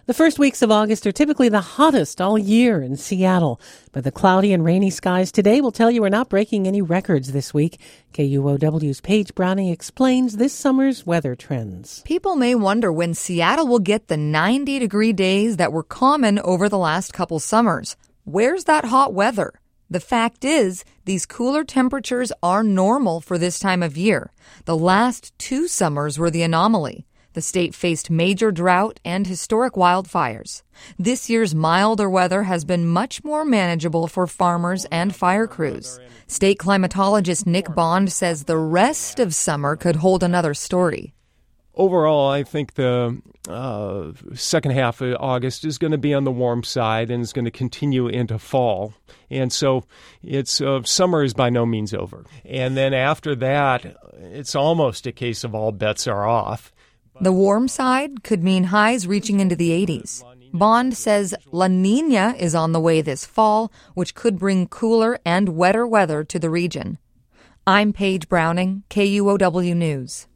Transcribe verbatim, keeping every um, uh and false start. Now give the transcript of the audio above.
The first weeks of August are typically the hottest all year in Seattle, but the cloudy and rainy skies today will tell you we're not breaking any records this week. K U O W's Paige Browning explains this summer's weather trends. People may wonder when Seattle will get the ninety-degree days that were common over the last couple summers. Where's that hot weather? The fact is, these cooler temperatures are normal for this time of year. The last two summers were the anomaly. The state faced major drought and historic wildfires. This year's milder weather has been much more manageable for farmers and fire crews. State climatologist Nick Bond says the rest of summer could hold another story. Overall, I think the uh, second half of August is going to be on the warm side and is going to continue into fall. And so it's uh, summer is by no means over. And then after that, it's almost a case of all bets are off. The warm side could mean highs reaching into the eighties. Bond says La Nina is on the way this fall, which could bring cooler and wetter weather to the region. I'm Paige Browning, K U O W News.